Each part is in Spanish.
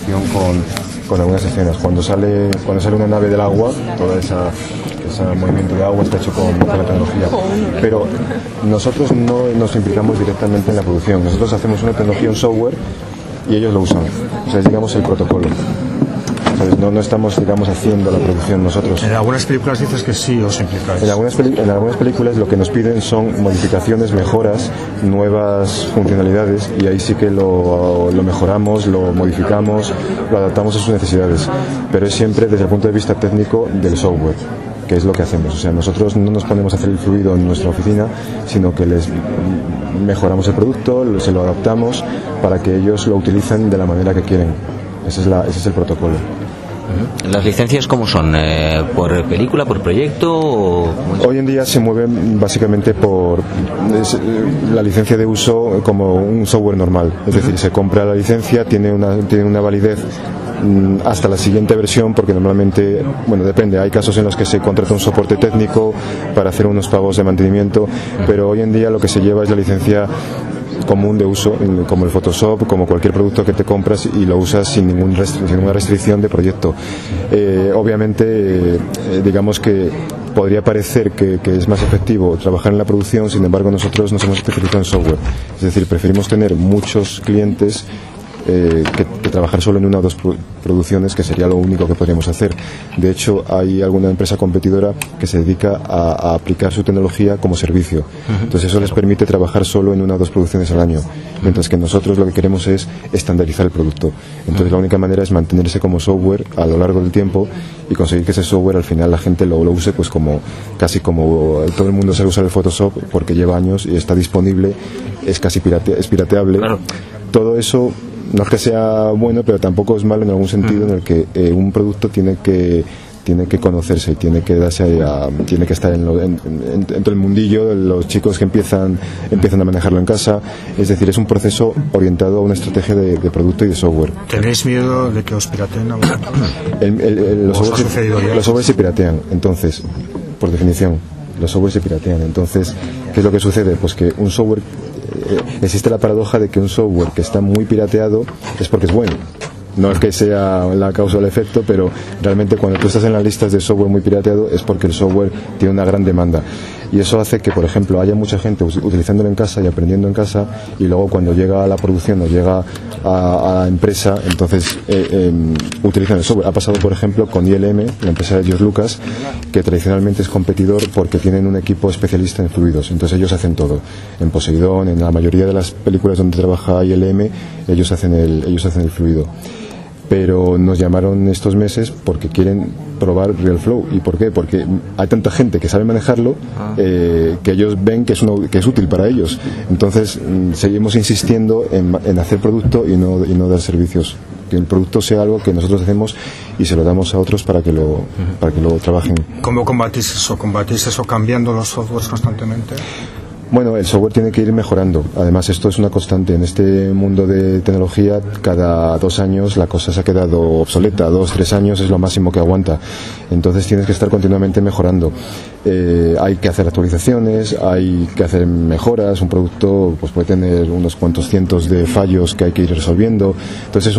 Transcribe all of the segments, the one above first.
comparación con algunas escenas. Cuando sale una nave del agua, toda ese movimiento de agua está hecho con la tecnología, pero nosotros no nos implicamos directamente en la producción. Nosotros hacemos una tecnología, un software, y ellos lo usan. O sea, es, digamos, el protocolo. ¿Sabes? No estamos, digamos, haciendo la producción nosotros. En algunas películas dices que sí os implicáis. En algunas películas lo que nos piden son modificaciones, mejoras, nuevas funcionalidades, y ahí sí que lo mejoramos, lo modificamos, lo adaptamos a sus necesidades, pero es siempre desde el punto de vista técnico del software, que es lo que hacemos. O sea, nosotros no nos ponemos a hacer el fluido en nuestra oficina, sino que les mejoramos el producto, se lo adaptamos para que ellos lo utilicen de la manera que quieren. Ese es el protocolo. ¿Las licencias cómo son? ¿Por película, por proyecto? Hoy en día se mueven básicamente por la licencia de uso como un software normal. Es decir, se compra la licencia, tiene una validez hasta la siguiente versión, porque normalmente, bueno, depende, hay casos en los que se contrata un soporte técnico para hacer unos pagos de mantenimiento, pero hoy en día lo que se lleva es la licencia común de uso, como el Photoshop, como cualquier producto que te compras y lo usas sin ninguna restricción de proyecto. Obviamente, digamos que podría parecer que es más efectivo trabajar en la producción, sin embargo nosotros nos hemos especializado en software. Es decir, preferimos tener muchos clientes que trabajar solo en una o dos producciones, que sería lo único que podríamos hacer. De hecho, hay alguna empresa competidora que se dedica a aplicar su tecnología como servicio. Entonces eso les permite trabajar solo en una o dos producciones al año, mientras que nosotros lo que queremos es estandarizar el producto. Entonces la única manera es mantenerse como software a lo largo del tiempo y conseguir que ese software al final la gente lo use, pues casi como todo el mundo sabe usar el Photoshop porque lleva años y está disponible, es casi pirateable. Claro. Todo eso no es que sea bueno, pero tampoco es malo en algún sentido, en el que un producto tiene que conocerse y tiene que estar en todo el mundillo de los chicos que empiezan a manejarlo en casa. Es decir, es un proceso orientado a una estrategia de producto y de software. ¿Tenéis miedo de que os pirateen a vosotros? Los softwares se piratean, entonces, por definición, los softwares se piratean. Entonces, ¿qué es lo que sucede? Pues que un software, existe la paradoja de que un software que está muy pirateado es porque es bueno. No es que sea la causa o el efecto, pero realmente cuando tú estás en las listas de software muy pirateado es porque el software tiene una gran demanda. Y eso hace que, por ejemplo, haya mucha gente utilizándolo en casa y aprendiendo en casa, y luego cuando llega a la producción o llega a la empresa, entonces utilizan el software. Ha pasado, por ejemplo, con ILM, la empresa de George Lucas, que tradicionalmente es competidor porque tienen un equipo especialista en fluidos. Entonces ellos hacen todo. En Poseidón, en la mayoría de las películas donde trabaja ILM, ellos hacen el fluido. Pero nos llamaron estos meses porque quieren probar RealFlow. ¿Y por qué? Porque hay tanta gente que sabe manejarlo que ellos ven que es útil para ellos. Entonces seguimos insistiendo en hacer producto y no dar servicios. Que el producto sea algo que nosotros hacemos y se lo damos a otros para que lo trabajen. ¿Cómo combatís eso? ¿Combatís eso cambiando los softwares constantemente? Bueno, el software tiene que ir mejorando. Además, esto es una constante. En este mundo de tecnología, cada 2 años la cosa se ha quedado obsoleta. 2-3 años es lo máximo que aguanta. Entonces tienes que estar continuamente mejorando. Hay que hacer actualizaciones, hay que hacer mejoras. Un producto pues puede tener unos cuantos cientos de fallos que hay que ir resolviendo. Entonces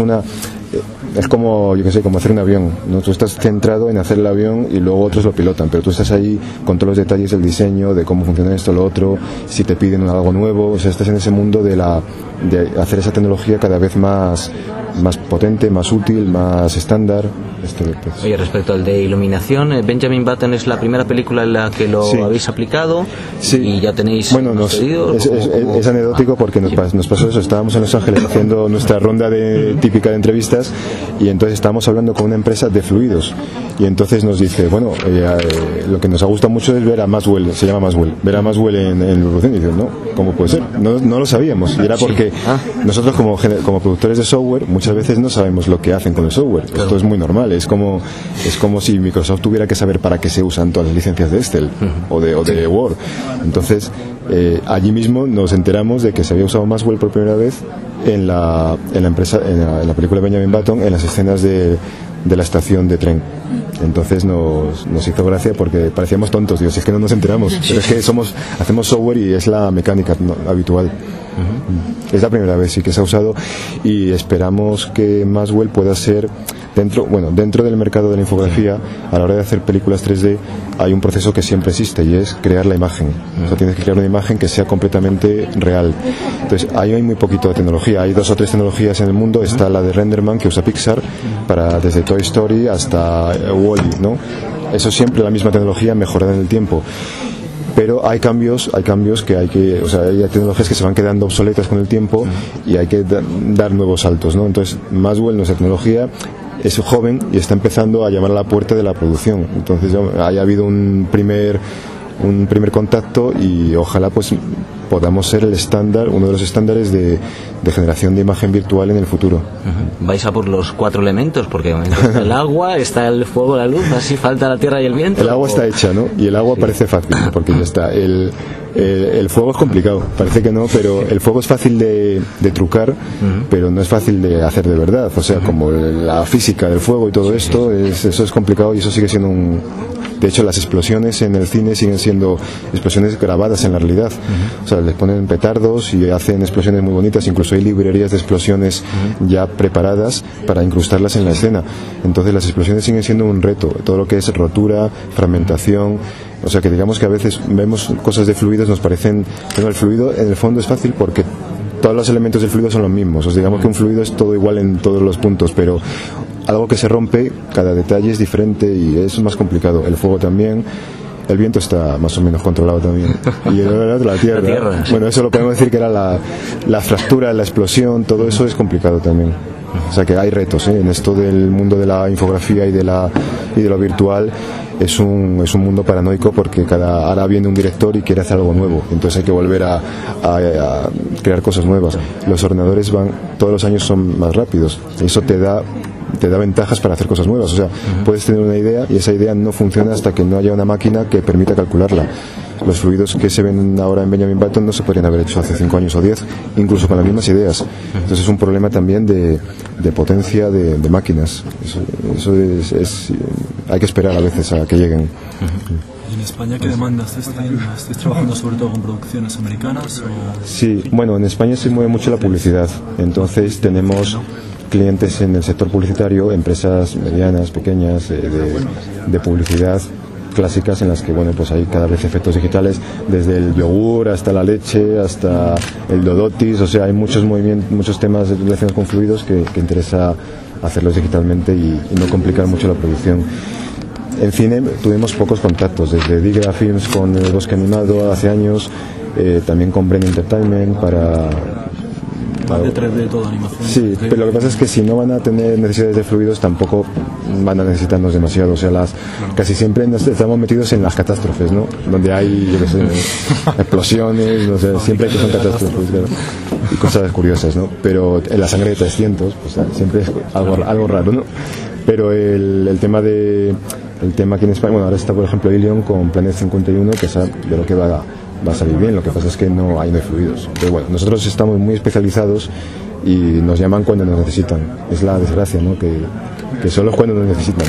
es como, yo qué sé, como hacer un avión, ¿no? Tú estás centrado en hacer el avión y luego otros lo pilotan, pero tú estás ahí con todos los detalles del diseño, de cómo funciona esto, lo otro, si te piden algo nuevo. O sea, estás en ese mundo de hacer esa tecnología cada vez más potente, más útil, más estándar. Pues. Oye, respecto al de iluminación, Benjamin Button es la primera película en la que lo habéis aplicado. Sí. Y ya tenéis pedidos. Es anecdótico porque nos pasó eso. Estábamos en Los Ángeles haciendo nuestra ronda típica de entrevistas, y entonces estábamos hablando con una empresa de fluidos, y entonces nos dice, bueno, lo que nos ha gustado mucho es ver a Maxwell, se llama Maxwell, ver a Maxwell en producción. Y dice, ¿no? ¿Cómo puede ser? No lo sabíamos, y era porque nosotros como productores de software muchas veces no sabemos lo que hacen con el software. Claro. Esto es muy normal. Es como si Microsoft tuviera que saber para qué se usan todas las licencias de Excel o de Word. Entonces, allí mismo nos enteramos de que se había usado Maxwell por primera vez en la empresa, en la película de Benjamin Button, en las escenas de la estación de tren. Entonces nos hizo gracia porque parecíamos tontos, digo, si es que no nos enteramos, pero es que hacemos software y es la mecánica habitual. Es la primera vez sí que se ha usado, y esperamos que Maxwell pueda ser dentro del mercado de la infografía. A la hora de hacer películas 3D hay un proceso que siempre existe, y es crear la imagen. O sea, tienes que crear una imagen que sea completamente real. Entonces ahí hay muy poquito de tecnología. Hay 2 o 3 tecnologías en el mundo. Está la de Renderman, que usa Pixar desde Toy Story hasta Wall-E, ¿no? Eso siempre la misma tecnología mejorada en el tiempo. Pero hay cambios que hay tecnologías que se van quedando obsoletas con el tiempo, y hay que dar nuevos saltos, ¿no? Entonces Maxwell, nuestra tecnología, es joven y está empezando a llamar a la puerta de la producción. Entonces haya habido un primer contacto, y ojalá pues podamos ser el estándar, uno de los estándares de generación de imagen virtual en el futuro. Vais a por los 4 elementos, porque está el agua, está el fuego, la luz, así falta la tierra y el viento. El agua está hecha, ¿no? Y el agua parece fácil, porque ya está. El fuego es complicado, parece que no, pero el fuego es fácil de trucar, pero no es fácil de hacer de verdad. O sea, como la física del fuego y todo esto, eso es complicado, y eso sigue siendo De hecho, las explosiones en el cine siguen siendo explosiones grabadas en la realidad. O sea, les ponen petardos y hacen explosiones muy bonitas. Incluso hay librerías de explosiones ya preparadas para incrustarlas en la escena. Entonces, las explosiones siguen siendo un reto. Todo lo que es rotura, fragmentación. O sea, que digamos que a veces vemos cosas de fluidos, nos parecen... Bueno, el fluido en el fondo es fácil porque todos los elementos del fluido son los mismos. O sea, digamos que un fluido es todo igual en todos los puntos, pero algo que se rompe, cada detalle es diferente y es más complicado. El fuego también. El viento está más o menos controlado también. Y la tierra. Bueno, eso lo podemos decir que era la fractura, la explosión, todo eso es complicado también. O sea que hay retos, en esto del mundo de la infografía y de lo virtual. Es un mundo paranoico porque ahora viene un director y quiere hacer algo nuevo, entonces hay que volver a crear cosas nuevas. Los ordenadores todos los años son más rápidos, eso te da ventajas para hacer cosas nuevas. O sea, puedes tener una idea y esa idea no funciona hasta que no haya una máquina que permita calcularla. Los fluidos que se ven ahora en Benjamin Button no se podrían haber hecho hace 5 años o 10, incluso con las mismas ideas. Entonces es un problema también de potencia de máquinas. Eso hay que esperar a veces a que lleguen. ¿Y en España qué demandas estáis trabajando sobre todo con producciones americanas? ¿O? Sí, bueno, en España se mueve mucho la publicidad. Entonces tenemos clientes en el sector publicitario, empresas medianas, pequeñas, de publicidad clásicas en las que, bueno, pues hay cada vez efectos digitales, desde el yogur hasta la leche, hasta el dodotis. O sea, hay muchos temas relacionados con fluidos que interesa hacerlos digitalmente y no complicar mucho la producción. En cine tuvimos pocos contactos, desde Digra Films con El Bosque Animado hace años, también con Brain Entertainment para de 3D, toda animación. Sí, pero lo que pasa es que si no van a tener necesidades de fluidos, tampoco van a necesitarnos demasiado. O sea, casi siempre estamos metidos en las catástrofes, ¿no? Donde hay, yo qué sé, explosiones, no sé, siempre hay que son catástrofes, claro, y cosas curiosas, ¿no? Pero en la sangre de 300, pues siempre es algo raro, ¿no? Pero el tema aquí en España, bueno, ahora está, por ejemplo, Ilion con Planet 51, que es de lo que va a salir bien. Lo que pasa es que no hay fluidos. Pero bueno, nosotros estamos muy especializados y nos llaman cuando nos necesitan. Es la desgracia, ¿no? Que solo es cuando nos necesitan.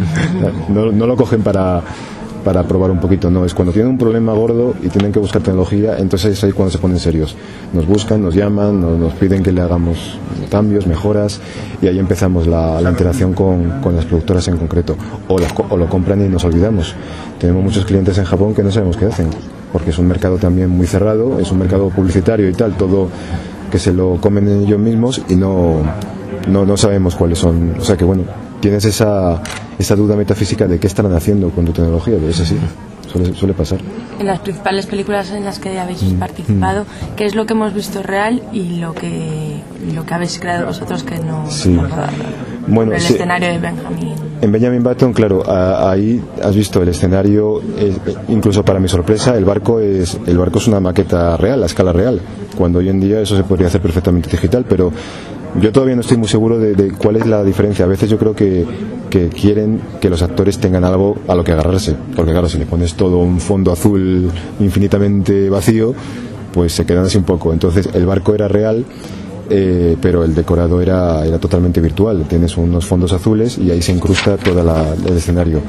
No lo cogen para probar un poquito, no. Es cuando tienen un problema gordo y tienen que buscar tecnología, entonces es ahí cuando se ponen serios. Nos buscan, nos llaman, nos piden que le hagamos cambios, mejoras, y ahí empezamos la interacción con las productoras en concreto. O lo compran y nos olvidamos. Tenemos muchos clientes en Japón que no sabemos qué hacen, porque es un mercado también muy cerrado, es un mercado publicitario y tal, todo que se lo comen ellos mismos y no sabemos cuáles son. O sea que, bueno, tienes esa duda metafísica de qué estarán haciendo con tu tecnología, pero es así, suele pasar. En las principales películas en las que habéis participado, ¿qué es lo que hemos visto real y lo que habéis creado vosotros que no? Sí. Bueno, el escenario de Benjamin. En Benjamin Button, claro, ahí has visto el escenario, incluso para mi sorpresa, el barco es una maqueta real, a escala real, cuando hoy en día eso se podría hacer perfectamente digital, pero Yo todavía no estoy muy seguro de cuál es la diferencia. A veces yo creo que quieren que los actores tengan algo a lo que agarrarse, porque claro, si le pones todo un fondo azul infinitamente vacío, pues se quedan así un poco. Entonces el barco era real, pero el decorado era totalmente virtual. Tienes unos fondos azules y ahí se incrusta todo el escenario.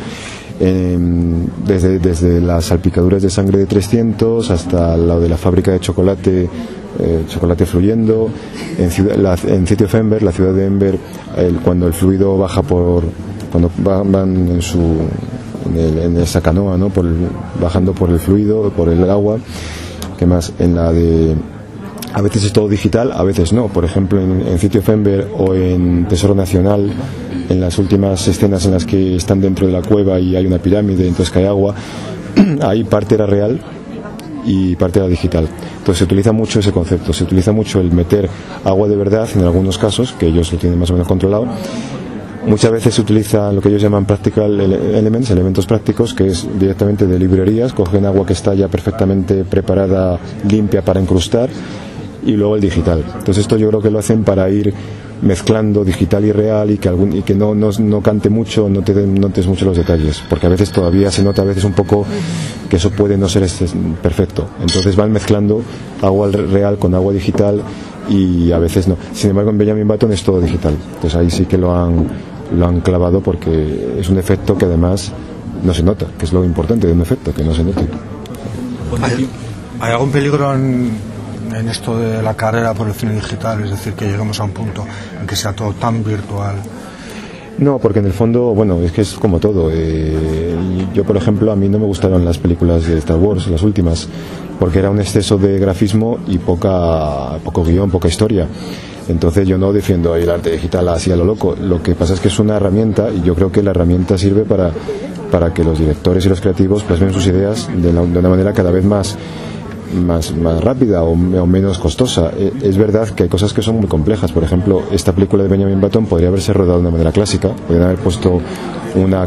Desde las salpicaduras de sangre de 300 hasta lo de la fábrica de chocolate fluyendo en City of Ember, la ciudad de Ember, cuando el fluido baja cuando van en esa canoa, ¿no? Bajando por el fluido, por el agua. ¿Qué más? A veces es todo digital, a veces no. Por ejemplo, en City of Ember o en Tesoro Nacional, en las últimas escenas en las que están dentro de la cueva y hay una pirámide, entonces cae agua, ahí parte era real y parte era digital. Entonces se utiliza mucho ese concepto, se utiliza mucho el meter agua de verdad en algunos casos, que ellos lo tienen más o menos controlado. Muchas veces se utiliza lo que ellos llaman practical elements, elementos prácticos, que es directamente de librerías, cogen agua que está ya perfectamente preparada, limpia para incrustar, y luego el digital. Entonces esto yo creo que lo hacen para ir mezclando digital y real y que no cante mucho, no te notes mucho los detalles, porque a veces todavía se nota a veces un poco que eso puede no ser perfecto. Entonces van mezclando agua real con agua digital y a veces no. Sin embargo, en Benjamin Button es todo digital. Entonces ahí sí que lo han clavado, porque es un efecto que además no se nota, que es lo importante de un efecto, que no se note. ¿Hay algún peligro en esto de la carrera por el cine digital? Es decir, que lleguemos a un punto en que sea todo tan virtual. No, porque en el fondo, bueno, es que es como todo. Yo, por ejemplo, a mí no me gustaron las películas de Star Wars, las últimas, porque era un exceso de grafismo y poco guión, poca historia. Entonces yo no defiendo el arte digital así a lo loco. Lo que pasa es que es una herramienta, y yo creo que la herramienta sirve para que los directores y los creativos plasmen sus ideas de una manera cada vez más rápida o menos costosa. Es verdad que hay cosas que son muy complejas. Por ejemplo, esta película de Benjamin Button podría haberse rodado de una manera clásica, podrían haber puesto una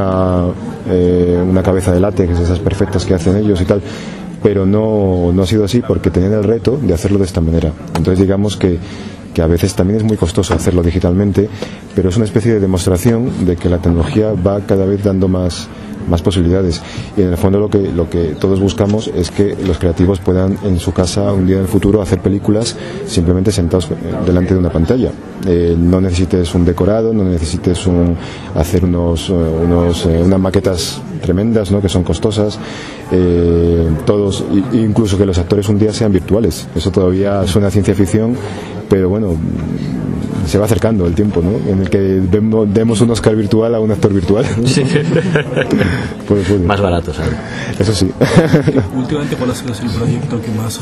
cabeza de látex, esas perfectas que hacen ellos y tal, pero no ha sido así, porque tenían el reto de hacerlo de esta manera. Entonces digamos que a veces también es muy costoso hacerlo digitalmente, pero es una especie de demostración de que la tecnología va cada vez dando más posibilidades, y en el fondo lo que todos buscamos es que los creativos puedan en su casa un día en el futuro hacer películas simplemente sentados delante de una pantalla. No necesites un decorado, no necesites hacer unas maquetas tremendas, ¿no?, que son costosas, todos, incluso que los actores un día sean virtuales. Eso todavía suena a ciencia ficción, pero bueno, se va acercando el tiempo, ¿no?, en el que demos un Oscar virtual a un actor virtual. Sí. Pues, más barato, ¿sabes? Eso sí. Últimamente, ¿cuál ha sido el proyecto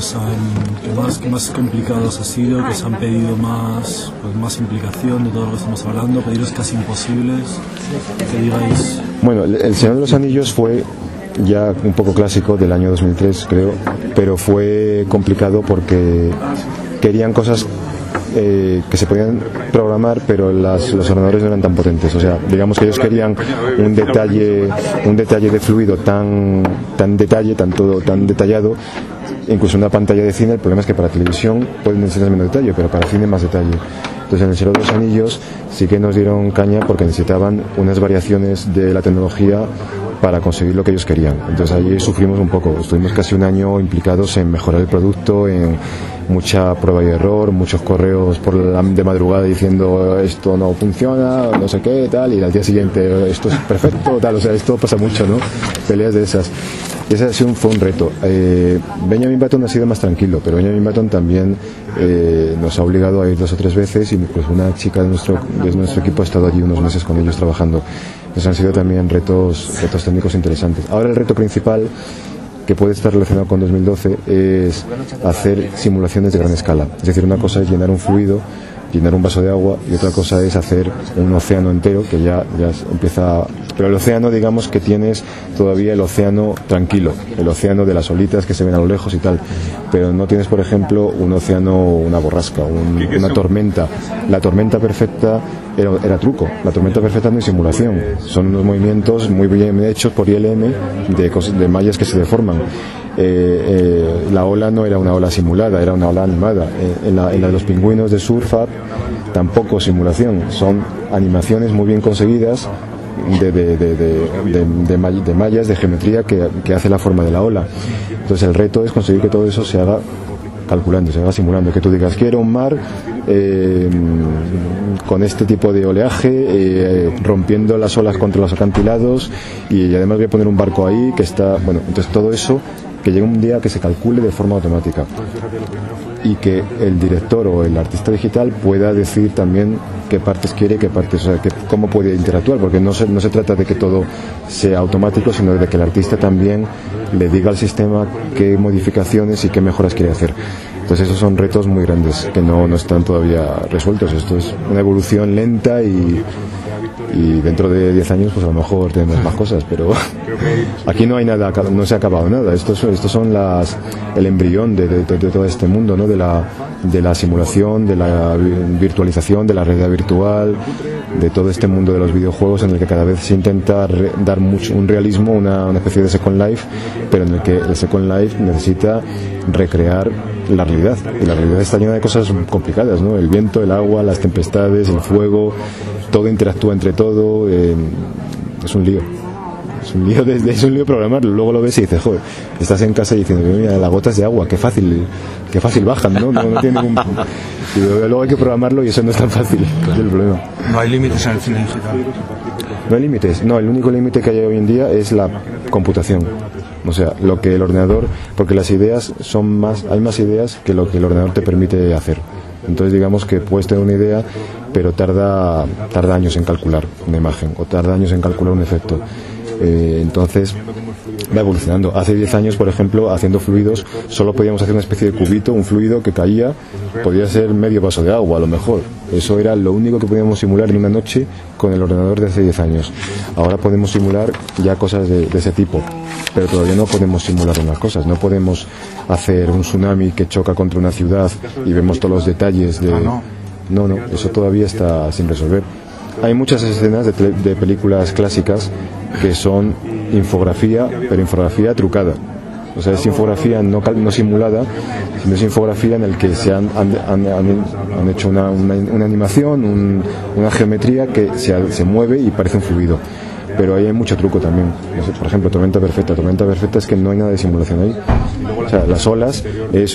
que más complicado ha sido, que os han pedido más implicación de todo lo que estamos hablando, pedidos casi imposibles, que digáis? Bueno, El Señor de los Anillos fue ya un poco clásico, del año 2003 creo, pero fue complicado porque querían cosas que se podían programar, pero los ordenadores no eran tan potentes. O sea, digamos que ellos querían un detalle de fluido tan detallado. Incluso en una pantalla de cine, el problema es que para televisión pueden necesitar menos detalle, pero para cine más detalle. Entonces en El Señor de los Anillos sí que nos dieron caña, porque necesitaban unas variaciones de la tecnología para conseguir lo que ellos querían. Entonces ahí sufrimos un poco. Estuvimos casi un año implicados en mejorar el producto, en mucha prueba y error, muchos correos de madrugada diciendo esto no funciona, no sé qué, tal, y al día siguiente esto es perfecto, tal. O sea, esto pasa mucho, ¿no? Peleas de esas. Ese fue un reto. Benjamin Button ha sido más tranquilo, pero Benjamin Button también nos ha obligado a ir 2 o 3 veces, y pues una chica de nuestro equipo ha estado allí unos meses con ellos trabajando. Entonces han sido también retos técnicos interesantes. Ahora el reto principal, que puede estar relacionado con 2012, es hacer simulaciones de gran escala. Es decir, una cosa es llenar un fluido, llenar un vaso de agua, y otra cosa es hacer un océano entero, que ya empieza. Pero el océano, digamos que tienes todavía el océano tranquilo, el océano de las olitas que se ven a lo lejos y tal, pero no tienes, por ejemplo, un océano, una borrasca, una tormenta. La tormenta perfecta era truco. La tormenta perfecta no es simulación, son unos movimientos muy bien hechos por ILM de mallas que se deforman. la ola no era una ola simulada, era una ola animada. En la de los pingüinos de Surfab tampoco simulación, son animaciones muy bien conseguidas de mallas, de geometría que hace la forma de la ola. Entonces el reto es conseguir que todo eso se haga calculando, se haga simulando, que tú digas quiero un mar con este tipo de oleaje, rompiendo las olas contra los acantilados, y además voy a poner un barco ahí que está, bueno, entonces todo eso que llegue un día que se calcule de forma automática y que el director o el artista digital pueda decir también qué partes quiere, qué partes, o sea, cómo puede interactuar, porque no se trata de que todo sea automático, sino de que el artista también le diga al sistema qué modificaciones y qué mejoras quiere hacer. Entonces esos son retos muy grandes que no están todavía resueltos. Esto es una evolución lenta y dentro de 10 años pues a lo mejor tenemos más cosas, pero aquí no hay nada, no se ha acabado nada. Estos son el embrión de todo este mundo, ¿no? de la simulación, de la virtualización, de la realidad virtual, de todo este mundo de los videojuegos en el que cada vez se intenta dar un realismo, una especie de Second Life, pero en el que el Second Life necesita recrear la realidad, y la realidad está llena de cosas complicadas, ¿no? El viento, el agua, las tempestades, el fuego, todo interactúa entre todo, es un lío. Es un lío programarlo. Luego lo ves y dices, joder, estás en casa diciendo, mira, las gotas de agua, qué fácil bajan, ¿no? No tiene ningún... Y luego hay que programarlo y eso no es tan fácil, claro. Es el problema. No hay límites en el cine digital. No hay límites, no, el único límite que hay hoy en día es la computación. O sea, lo que el ordenador, porque las ideas hay más ideas que lo que el ordenador te permite hacer. Entonces digamos que puedes tener una idea, pero tarda años en calcular una imagen, o tarda años en calcular un efecto. Entonces va evolucionando. Hace 10 años, por ejemplo, haciendo fluidos, solo podíamos hacer una especie de cubito, un fluido que caía, podía ser medio vaso de agua a lo mejor. Eso era lo único que podíamos simular en una noche con el ordenador de hace 10 años. Ahora podemos simular ya cosas de ese tipo, pero todavía no podemos simular unas cosas. No podemos hacer un tsunami que choca contra una ciudad y vemos todos los detalles de... No, eso todavía está sin resolver. Hay muchas escenas de películas clásicas que son infografía, pero infografía trucada. O sea, es infografía no simulada, sino es infografía en el que se han hecho una animación, una geometría que se mueve y parece un fluido. Pero ahí hay mucho truco también. Por ejemplo, Tormenta Perfecta. Tormenta Perfecta es que no hay nada de simulación ahí. O sea, las olas es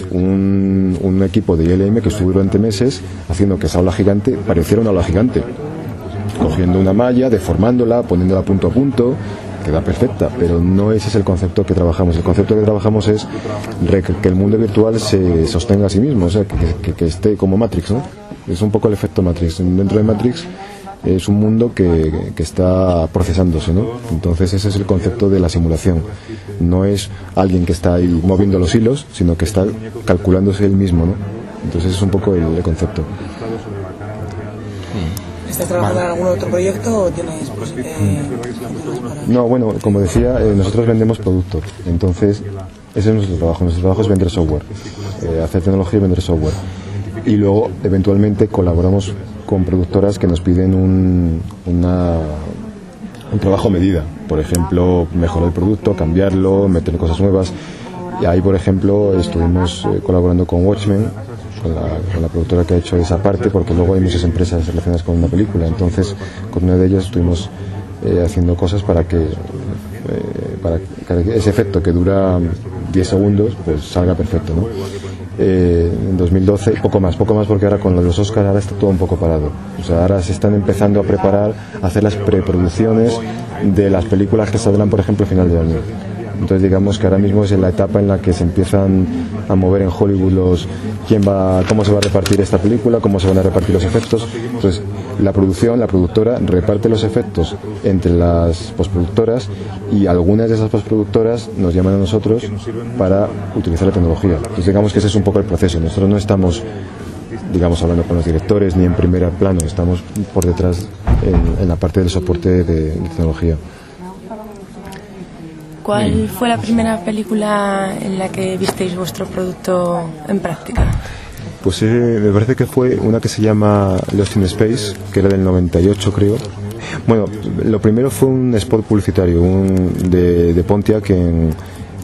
un equipo de ILM que estuvo durante meses haciendo que esa ola gigante pareciera una ola gigante. Cogiendo una malla, deformándola, poniéndola punto a punto, queda perfecta, pero no ese es el concepto que trabajamos. El concepto que trabajamos es que el mundo virtual se sostenga a sí mismo, o sea, que esté como Matrix, ¿no? Es un poco el efecto Matrix. Dentro de Matrix es un mundo que está procesándose, ¿no? Entonces ese es el concepto de la simulación. No es alguien que está ahí moviendo los hilos, sino que está calculándose él mismo, ¿no? Entonces es un poco el concepto. ¿Estás trabajando en algún otro proyecto o tienes No, bueno, como decía, nosotros vendemos productos. Entonces ese es nuestro trabajo. Nuestro trabajo es vender software, hacer tecnología y vender software. Y luego eventualmente colaboramos con productoras que nos piden un trabajo a medida. Por ejemplo, mejorar el producto, cambiarlo, meter cosas nuevas. Y ahí, por ejemplo, estuvimos colaborando con Watchmen, con la productora que ha hecho esa parte, porque luego hay muchas empresas relacionadas con una película. Entonces, con una de ellas estuvimos haciendo cosas para que ese efecto que dura 10 segundos pues salga perfecto, ¿no? En 2012, poco más porque ahora con los Oscars ahora está todo un poco parado. O sea, ahora se están empezando a preparar, a hacer las preproducciones de las películas que saldrán, por ejemplo, a final de año. Entonces digamos que ahora mismo es en la etapa en la que se empiezan a mover en Hollywood cómo se va a repartir esta película, cómo se van a repartir los efectos. Entonces la productora reparte los efectos entre las postproductoras, y algunas de esas postproductoras nos llaman a nosotros para utilizar la tecnología. Entonces digamos que ese es un poco el proceso. Nosotros no estamos, digamos, hablando con los directores ni en primer plano, estamos por detrás en la parte del soporte de tecnología. ¿Cuál fue la primera película en la que visteis vuestro producto en práctica? Pues me parece que fue una que se llama Lost in Space, que era del 98, creo. Bueno, lo primero fue un spot publicitario de Pontiac en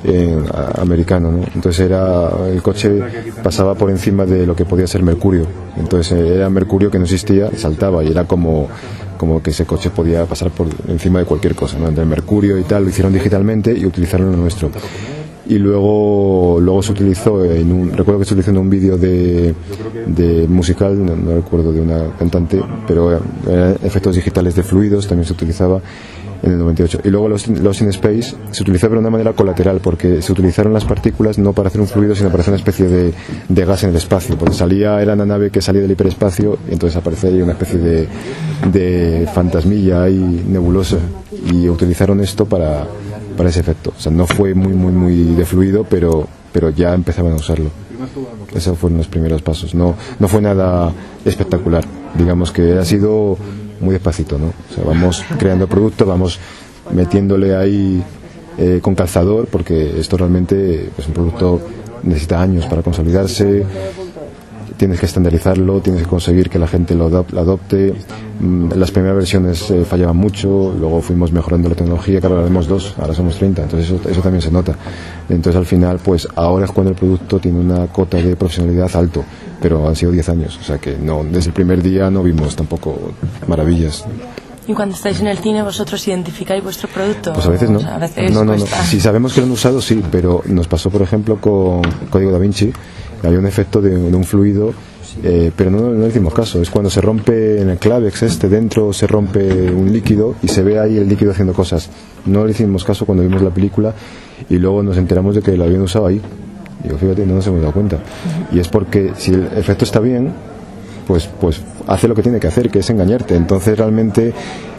americano, ¿no? Entonces el coche pasaba por encima de lo que podía ser Mercurio, entonces era Mercurio que no existía, saltaba y era como que ese coche podía pasar por encima de cualquier cosa, ¿no? Entre Mercurio y tal lo hicieron digitalmente y utilizaron lo nuestro. Y luego se utilizó recuerdo que se utilizó en un vídeo de musical, no recuerdo, de una cantante, pero efectos digitales de fluidos también se utilizaba en el 98. Y luego Lost in Space se utilizó pero de una manera colateral, porque se utilizaron las partículas no para hacer un fluido, sino para hacer una especie de gas en el espacio, porque era una nave que salía del hiperespacio y entonces aparecía ahí una especie de fantasmilla ahí nebulosa, y utilizaron esto para ese efecto. O sea, no fue muy de fluido, pero ya empezaban a usarlo. Esos fueron los primeros pasos. No fue nada espectacular, digamos que ha sido muy despacito, ¿no? O sea, vamos creando producto, vamos metiéndole ahí con calzador, porque esto realmente es un producto, necesita años para consolidarse, tienes que estandarizarlo, tienes que conseguir que la gente lo adopte. Las primeras versiones fallaban mucho, luego fuimos mejorando la tecnología, que ahora haremos 2, ahora somos 30, entonces eso también se nota. Entonces al final, pues ahora es cuando el producto tiene una cota de profesionalidad alto, pero han sido 10 años, o sea que no, desde el primer día no vimos tampoco maravillas. ¿Y cuando estáis en el cine vosotros identificáis vuestro producto? Pues a veces no. O sea, a veces no. cuesta. Si sabemos que lo han usado, sí, pero nos pasó, por ejemplo, con Código Da Vinci. Había un efecto de un fluido, pero no le hicimos caso. Es cuando se rompe en el Clavex dentro, se rompe un líquido y se ve ahí el líquido haciendo cosas. No le hicimos caso cuando vimos la película y luego nos enteramos de que lo habían usado ahí. Digo, fíjate, no nos hemos dado cuenta. Y es porque si el efecto está bien, pues hace lo que tiene que hacer, que es engañarte. Entonces realmente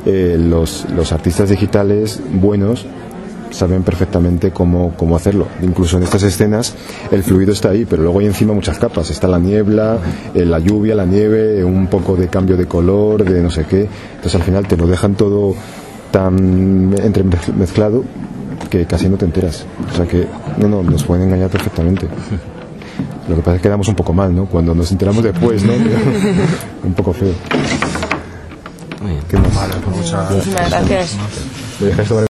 los artistas digitales buenos saben perfectamente cómo hacerlo. Incluso en estas escenas el fluido está ahí, pero luego hay encima muchas capas. Está la niebla, la lluvia, la nieve, un poco de cambio de color, de no sé qué. Entonces al final te lo dejan todo tan entremezclado que casi no te enteras. O sea que nos pueden engañar perfectamente. Lo que pasa es que quedamos un poco mal, ¿no? Cuando nos enteramos después, ¿no? Un poco feo. Muy bien. ¿Qué más? Vale, pues muchas Muchísimas gracias. ¿Me dejas tomar